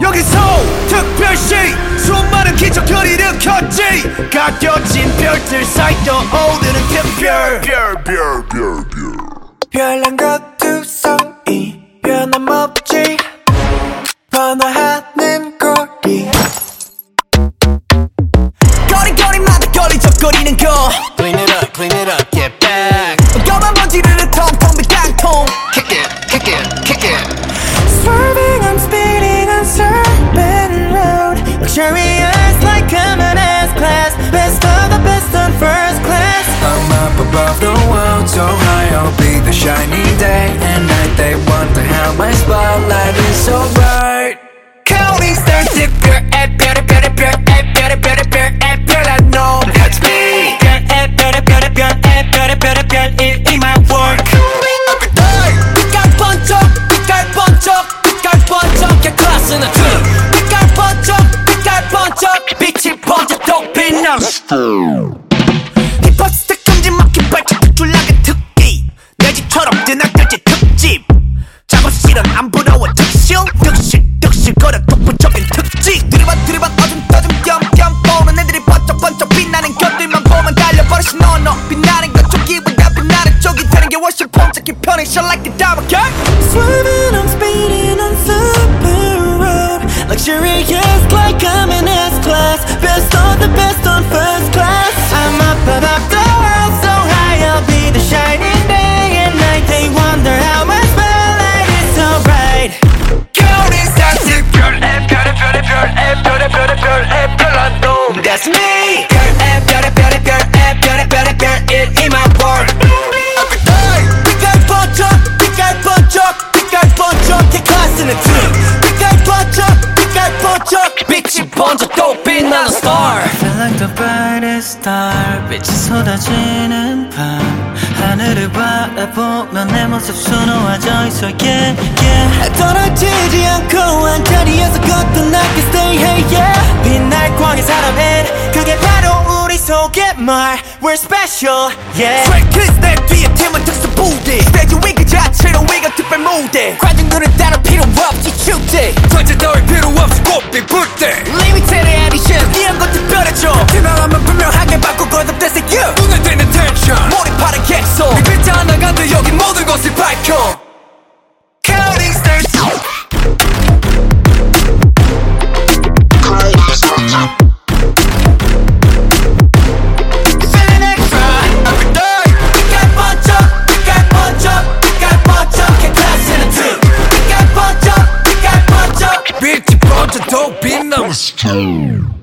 여기서 특별시 수많은 기적을 일으켰지. 가려진 별들 사이 떠오르는 특별 별난 것두성이 변함없지. 번화하는 거리 거리거리마다 걸리적거리는 거. Clean it up, get back. 검은 먼지를 텅텅 빈 땅통. Kick it. Swerving, I'm speeding on Serpent Road. Luxurious like coming S-Class. Best of the best on first class. I'm up above the world, so high I'll be the shining day and night. They wonder how my spotlight is so bright. Counting stars, 특별 별의 별난 놈. That's me. 별의 별 in my work. Every day. 빛깔 번쩍 개 클래스는 등. 빛깔 번쩍 빛이 번쩍 또 빛나. 힙합스타 큼지막히 발짝 툭줄나게 특기. 내 집처럼 뜨나들지 특집. 작업실은 안 부러워 득실 거려 독보적인 특징. 들이받 어둠 띄엄 보는 애들이 번쩍 빛나는 것들만 보면 달려버리시. 너 빛나는 것 쪽이보다 빛나는 쪽이 되는 게 훨씬 폼잡기 편해. Shine like a diamond girl. Swerving, I'm speeding on Super Road. Luxurious like I'm in S-Class. Best of the best on first class. I'm up above the world, so high I'll be the shining day and night. They wonder how my spotlight is so bright. Counting stars, 특별 별난 놈. That's me. 별의 별 in my world. Every day. 빛깔 번쩍 개 클래스는 등. 빛깔 번쩍 빛이 번져 또 빛나는 star. Feel like the brightest star. 빛이 쏟아지는 밤. 하늘을 바라보면 내 모습 수놓아져 있어. Yeah. 떨어지지 않고 한자리에서 거듭나게 stay hey yeah. 빛날 광의 사람은 그게 바로 우리 속의 말. We're special yeah. Straight kiss 내 뒤에 팀은 특수 부대. 스테이지 위 그 자체로 위가 특별 무대. 관중들은 따로 필요 없이 축제. 전체 따위 필요 없이 꽃빛 불때. Limited edition 이런 것 특별해져. 투명하면 분명하게 바꾸고 거듭돼서 you. 눈에 띄는 텐션. 몰입하는 객석. 이 빛이 하나 간다 여기 모든 것을 밝혀. Counting stars. Feeling extra. Every day. 빛깔 번쩍 개 클래스는 등. 빛깔 번쩍 빛이 번져 또 빛나는